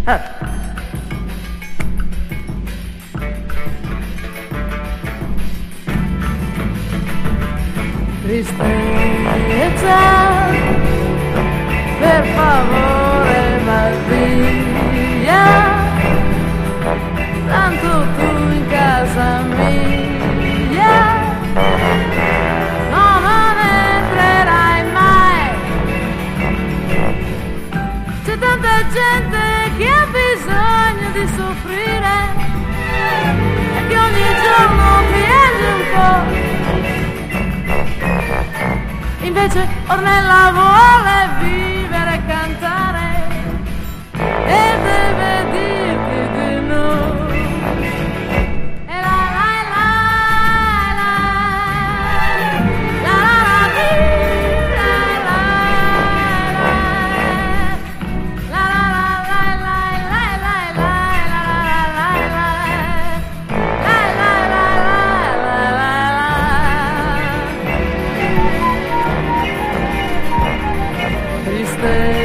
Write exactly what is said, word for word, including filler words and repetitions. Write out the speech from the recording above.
Tristezza, per favore vai via, tanto tu in casa mia no, non entrerai mai. C'è tanta gente che ha bisogno di soffrire e che ogni giorno piange un po'. Invece Ornella vuole vivere e cantare e deve dirti di no. E la la la la la la la Tristezza,